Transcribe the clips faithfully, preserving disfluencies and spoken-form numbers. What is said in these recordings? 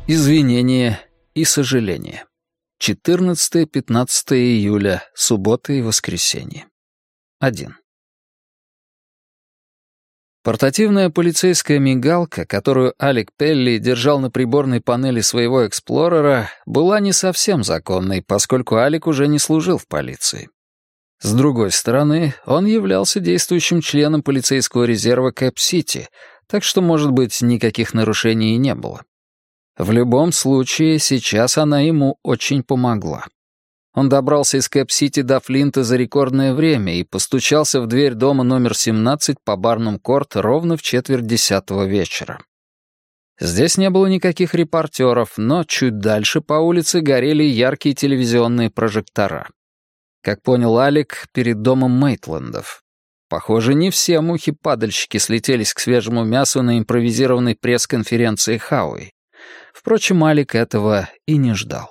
Извинения и сожаления. четырнадцатое-пятнадцатое июля, суббота и воскресенье. один. Портативная полицейская мигалка, которую Алек Пелли держал на приборной панели своего эксплорера, была не совсем законной, поскольку Алек уже не служил в полиции. С другой стороны, он являлся действующим членом полицейского резерва Кэп-Сити, так что, может быть, никаких нарушений и не было. В любом случае, сейчас она ему очень помогла. Он добрался из Кэп-Сити до Флинта за рекордное время и постучался в дверь дома номер семнадцать по Барнум-Корт ровно в четверть десятого вечера. Здесь не было никаких репортеров, но чуть дальше по улице горели яркие телевизионные прожектора. Как понял Алек, перед домом Мейтлендов. Похоже, не все мухи-падальщики слетелись к свежему мясу на импровизированной пресс-конференции Хауи. Впрочем, Алек этого и не ждал.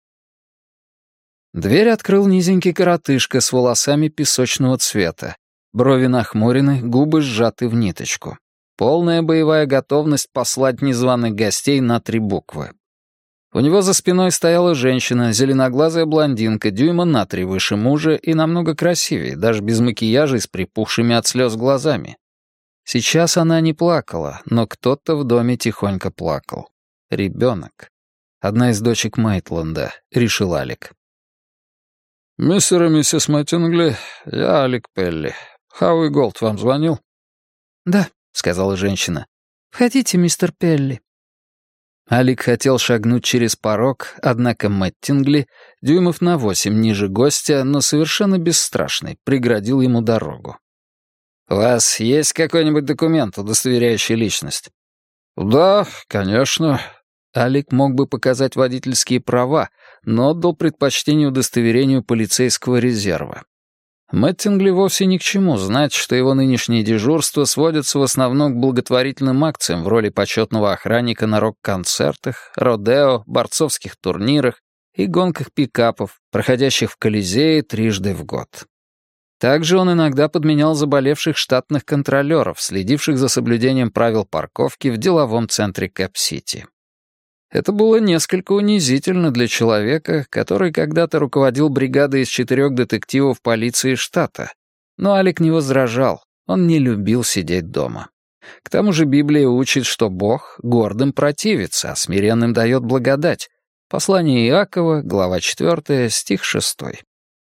Дверь открыл низенький коротышка с волосами песочного цвета. Брови нахмурены, губы сжаты в ниточку. Полная боевая готовность послать незваных гостей на три буквы. У него за спиной стояла женщина, зеленоглазая блондинка, дюйма на три выше мужа и намного красивее, даже без макияжа и с припухшими от слез глазами. Сейчас она не плакала, но кто-то в доме тихонько плакал. Ребенок. Одна из дочек Мейтленда, решил Алек. «Мистер и миссис Мэттингли, я Алек Пелли. Хауи Голд вам звонил?» «Да», — сказала женщина. «Входите, мистер Пелли». Алек хотел шагнуть через порог, однако Мэттингли, дюймов на восемь ниже гостя, но совершенно бесстрашный, преградил ему дорогу. «У вас есть какой-нибудь документ, удостоверяющий личность?» «Да, конечно». Алек мог бы показать водительские права, но отдал предпочтение удостоверению полицейского резерва. Мэттингли вовсе ни к чему знать, что его нынешние дежурства сводятся в основном к благотворительным акциям в роли почетного охранника на рок-концертах, родео, борцовских турнирах и гонках пикапов, проходящих в Колизее трижды в год. Также он иногда подменял заболевших штатных контролеров, следивших за соблюдением правил парковки в деловом центре Кэп-Сити. Это было несколько унизительно для человека, который когда-то руководил бригадой из четырех детективов полиции штата. Но Алек не возражал, он не любил сидеть дома. К тому же Библия учит, что Бог гордым противится, а смиренным дает благодать. Послание Иакова, глава четвёртая, стих шестой.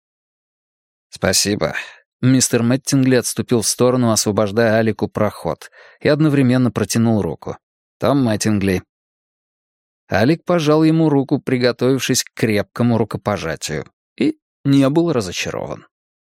«Спасибо». Мистер Мэттингли отступил в сторону, освобождая Алеку проход, и одновременно протянул руку. «Том Мэттингли». Алек пожал ему руку, приготовившись к крепкому рукопожатию, и не был разочарован.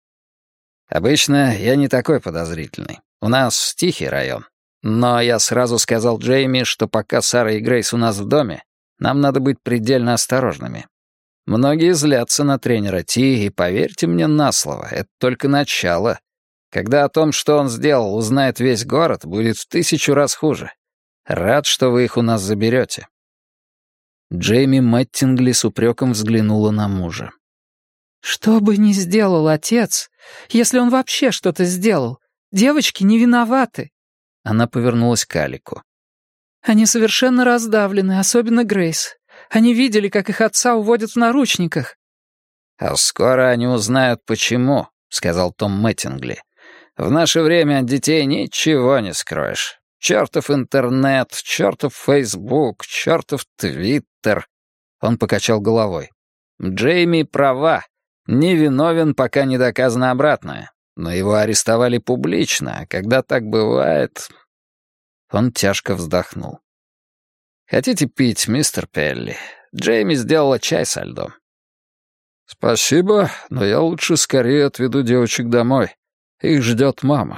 «Обычно я не такой подозрительный. У нас тихий район. Но я сразу сказал Джейми, что пока Сара и Грейс у нас в доме, нам надо быть предельно осторожными. Многие злятся на тренера Ти, и поверьте мне на слово, это только начало. Когда о том, что он сделал, узнает весь город, будет в тысячу раз хуже. Рад, что вы их у нас заберете». Джейми Мэттингли с упреком взглянула на мужа. «Что бы ни сделал отец, если он вообще что-то сделал, девочки не виноваты». Она повернулась к Алику. «Они совершенно раздавлены, особенно Грейс. Они видели, как их отца уводят в наручниках». «А скоро они узнают, почему», — сказал Том Мэттингли. «В наше время от детей ничего не скроешь. Чёртов интернет, чёртов Фейсбук, чёртов Твиттер». Он покачал головой. «Джейми права. Невиновен, пока не доказано обратное. Но его арестовали публично, а когда так бывает...» Он тяжко вздохнул. «Хотите пить, мистер Пелли? Джейми сделала чай со льдом». «Спасибо, но я лучше скорее отведу девочек домой. Их ждет мама».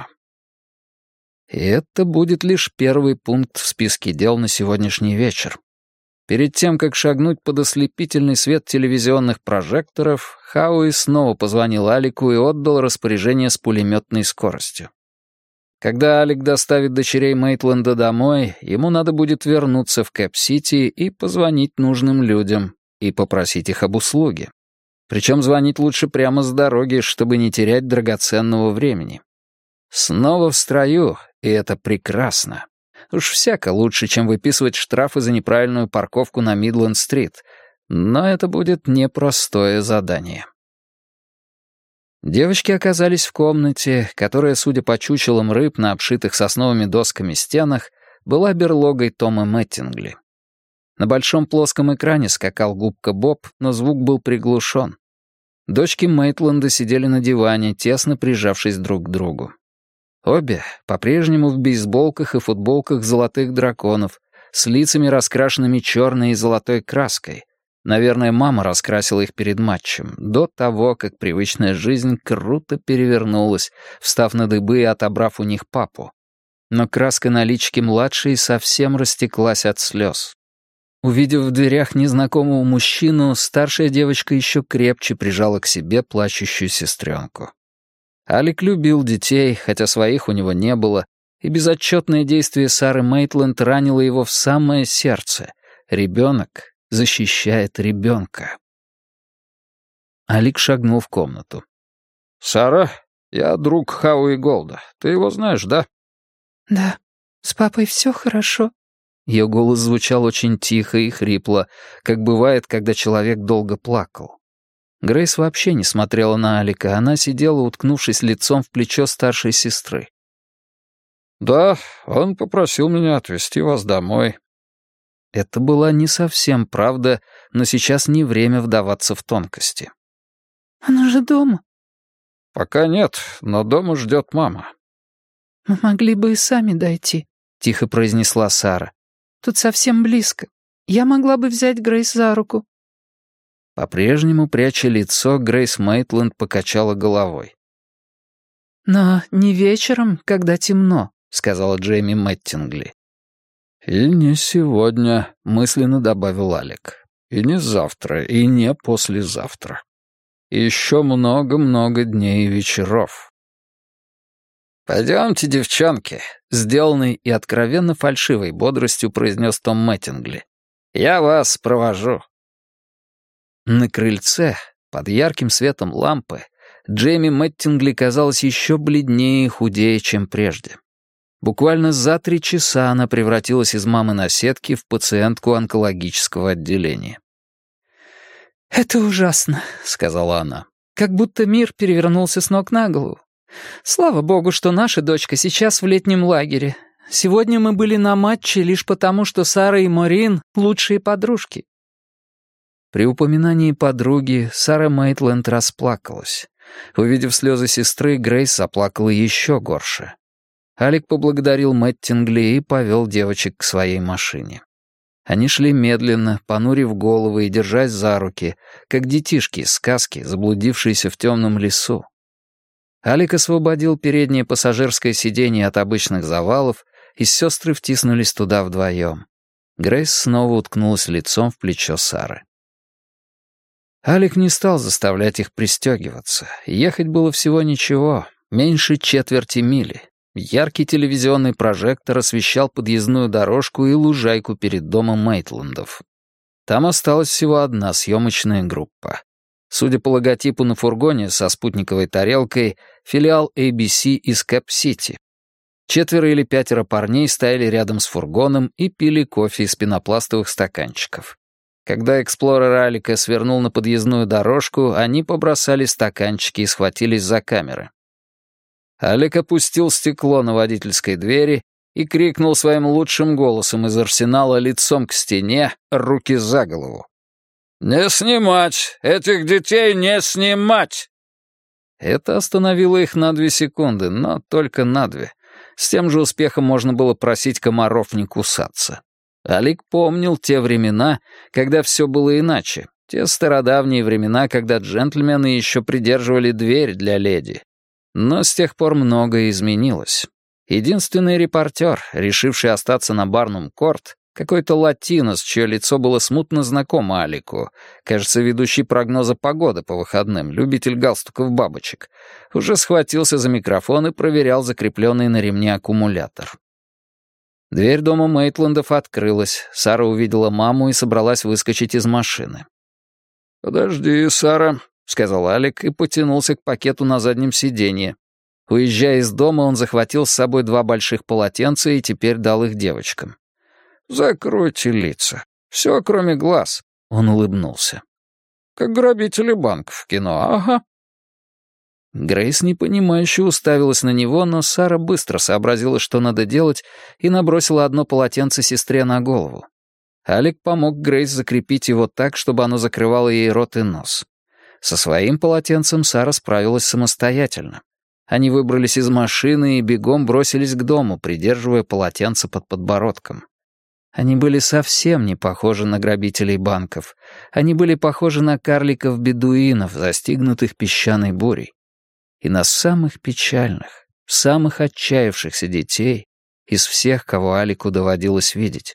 И это будет лишь первый пункт в списке дел на сегодняшний вечер. Перед тем, как шагнуть под ослепительный свет телевизионных прожекторов, Хауи снова позвонил Алику и отдал распоряжение с пулеметной скоростью. Когда Алек доставит дочерей Мейтленда домой, ему надо будет вернуться в Кэп-Сити и позвонить нужным людям, и попросить их об услуге. Причем звонить лучше прямо с дороги, чтобы не терять драгоценного времени. Снова в строю, и это прекрасно. Уж всяко лучше, чем выписывать штрафы за неправильную парковку на Мидленд-стрит. Но это будет непростое задание. Девочки оказались в комнате, которая, судя по чучелам рыб на обшитых сосновыми досками стенах, была берлогой Тома Мэттингли. На большом плоском экране скакал губка Боб, но звук был приглушен. Дочки Мейтленда сидели на диване, тесно прижавшись друг к другу. Обе по-прежнему в бейсболках и футболках золотых драконов, с лицами раскрашенными черной и золотой краской. Наверное, мама раскрасила их перед матчем, до того, как привычная жизнь круто перевернулась, встав на дыбы и отобрав у них папу. Но краска на личике младшей совсем растеклась от слез. Увидев в дверях незнакомого мужчину, старшая девочка еще крепче прижала к себе плачущую сестренку. Алик любил детей, хотя своих у него не было, и безотчетное действие Сары Мейтленд ранило его в самое сердце. Ребенок защищает ребенка. Алик шагнул в комнату. «Сара, я друг Хауи Голда. Ты его знаешь, да?» «Да. С папой все хорошо?» Ее голос звучал очень тихо и хрипло, как бывает, когда человек долго плакал. Грейс вообще не смотрела на Алика, она сидела, уткнувшись лицом в плечо старшей сестры. «Да, он попросил меня отвезти вас домой». Это была не совсем правда, но сейчас не время вдаваться в тонкости. «Он уже дома?» «Пока нет, но дома ждет мама». «Мы могли бы и сами дойти», — тихо произнесла Сара. «Тут совсем близко. Я могла бы взять Грейс за руку». По-прежнему, пряча лицо, Грейс Мейтленд покачала головой. «Но не вечером, когда темно», — сказала Джейми Мэттингли. «И не сегодня», — мысленно добавил Алик. «И не завтра, и не послезавтра. И еще много-много дней и вечеров». «Пойдемте, девчонки», — сделанной и откровенно фальшивой бодростью произнес Том Мэттингли. «Я вас провожу». На крыльце, под ярким светом лампы, Джейми Мэттингли казалась еще бледнее и худее, чем прежде. Буквально за три часа она превратилась из мамы-наседки в пациентку онкологического отделения. «Это ужасно», — сказала она. «Как будто мир перевернулся с ног на голову. Слава богу, что наша дочка сейчас в летнем лагере. Сегодня мы были на матче лишь потому, что Сара и Морин — лучшие подружки». При упоминании подруги Сара Мейтленд расплакалась. Увидев слезы сестры, Грейс заплакала еще горше. Алик поблагодарил Мэттингли и повел девочек к своей машине. Они шли медленно, понурив головы и держась за руки, как детишки из сказки, заблудившиеся в темном лесу. Алик освободил переднее пассажирское сиденье от обычных завалов, и сестры втиснулись туда вдвоем. Грейс снова уткнулась лицом в плечо Сары. Алик не стал заставлять их пристегиваться. Ехать было всего ничего, меньше четверти мили. Яркий телевизионный прожектор освещал подъездную дорожку и лужайку перед домом Мейтлендов. Там осталась всего одна съемочная группа. Судя по логотипу на фургоне со спутниковой тарелкой, филиал эй би си из Кэп-Сити. Четверо или пятеро парней стояли рядом с фургоном и пили кофе из пенопластовых стаканчиков. Когда эксплорер Алика свернул на подъездную дорожку, они побросали стаканчики и схватились за камеры. Алик опустил стекло на водительской двери и крикнул своим лучшим голосом из арсенала лицом к стене, руки за голову. «Не снимать! Этих детей не снимать!» Это остановило их на две секунды, но только на две. С тем же успехом можно было просить комаров не кусаться. Алик помнил те времена, когда все было иначе. Те стародавние времена, когда джентльмены еще придерживали дверь для леди. Но с тех пор многое изменилось. Единственный репортер, решивший остаться на Барнум-Корт, какой-то латинос, чье лицо было смутно знакомо Алику, кажется, ведущий прогноза погоды по выходным, любитель галстуков-бабочек, уже схватился за микрофон и проверял закрепленный на ремне аккумулятор. Дверь дома Мейтлендов открылась, Сара увидела маму и собралась выскочить из машины. «Подожди, Сара», — сказал Алик и потянулся к пакету на заднем сиденье. Уезжая из дома, он захватил с собой два больших полотенца и теперь дал их девочкам. «Закройте лица. Все, кроме глаз», — он улыбнулся. «Как грабители банков в кино, ага». Грейс непонимающе уставилась на него, но Сара быстро сообразила, что надо делать, и набросила одно полотенце сестре на голову. Алик помог Грейс закрепить его так, чтобы оно закрывало ей рот и нос. Со своим полотенцем Сара справилась самостоятельно. Они выбрались из машины и бегом бросились к дому, придерживая полотенце под подбородком. Они были совсем не похожи на грабителей банков. Они были похожи на карликов-бедуинов, застигнутых песчаной бурей. И на самых печальных, самых отчаявшихся детей из всех, кого Алику доводилось видеть.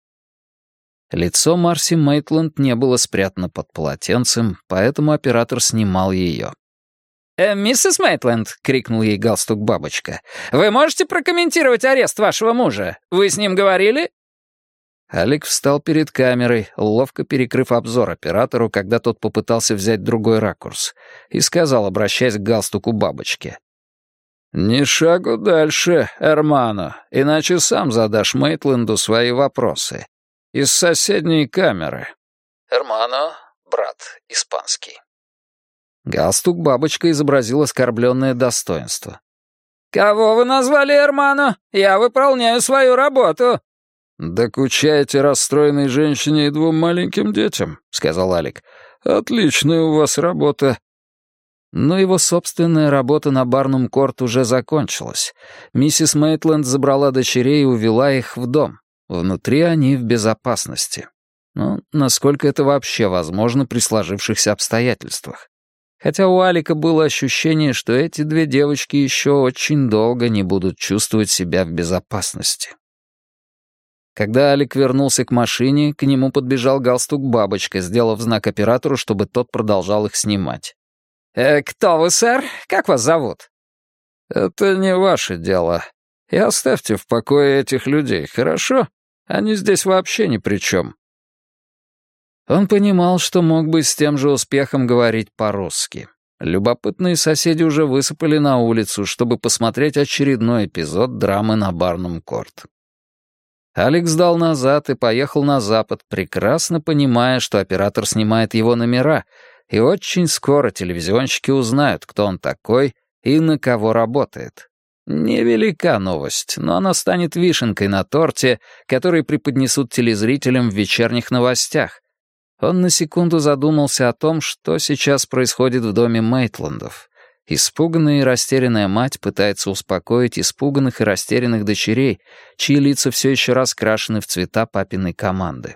Лицо Марси Мейтленд не было спрятано под полотенцем, поэтому оператор снимал ее. «Э, «Миссис Мейтленд», — крикнул ей галстук-бабочка, — «вы можете прокомментировать арест вашего мужа? Вы с ним говорили?» Алик встал перед камерой, ловко перекрыв обзор оператору, когда тот попытался взять другой ракурс, и сказал, обращаясь к галстуку бабочки. «Ни шагу дальше, Эрмано, иначе сам задашь Мейтленду свои вопросы. Из соседней камеры». Эрмано — брат, испанский. Галстук бабочка изобразил оскорбленное достоинство. «Кого вы назвали Эрмано? Я выполняю свою работу». «Докучаете расстроенной женщине и двум маленьким детям», — сказал Алик. «Отличная у вас работа». Но его собственная работа на Барнум-Корт уже закончилась. Миссис Мейтленд забрала дочерей и увела их в дом. Внутри они в безопасности. Ну, насколько это вообще возможно при сложившихся обстоятельствах. Хотя у Алика было ощущение, что эти две девочки еще очень долго не будут чувствовать себя в безопасности. Когда Алик вернулся к машине, к нему подбежал галстук-бабочка, сделав знак оператору, чтобы тот продолжал их снимать. «Э, «Кто вы, сэр? Как вас зовут?» «Это не ваше дело. И оставьте в покое этих людей, хорошо? Они здесь вообще ни при чем». Он понимал, что мог бы с тем же успехом говорить по-русски. Любопытные соседи уже высыпали на улицу, чтобы посмотреть очередной эпизод драмы на Барнум-Корт. Алекс сдал назад и поехал на запад, прекрасно понимая, что оператор снимает его номера, и очень скоро телевизионщики узнают, кто он такой и на кого работает. Невелика новость, но она станет вишенкой на торте, который преподнесут телезрителям в вечерних новостях. Он на секунду задумался о том, что сейчас происходит в доме Мейтландов. Испуганная и растерянная мать пытается успокоить испуганных и растерянных дочерей, чьи лица все еще раскрашены в цвета папиной команды.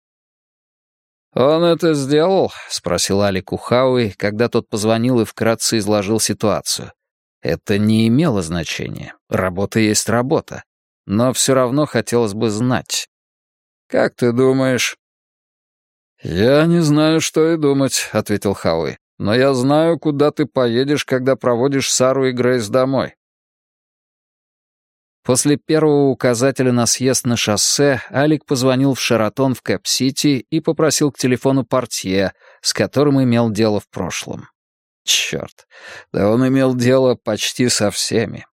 «Он это сделал?» — спросил Алик у Хауи, когда тот позвонил и вкратце изложил ситуацию. Это не имело значения. Работа есть работа. Но все равно хотелось бы знать. «Как ты думаешь?» «Я не знаю, что и думать», — ответил Хауи. «Но я знаю, куда ты поедешь, когда проводишь Сару и Грейс домой». После первого указателя на съезд на шоссе Алик позвонил в Шератон в Кэп-Сити и попросил к телефону портье, с которым имел дело в прошлом. Черт, да он имел дело почти со всеми.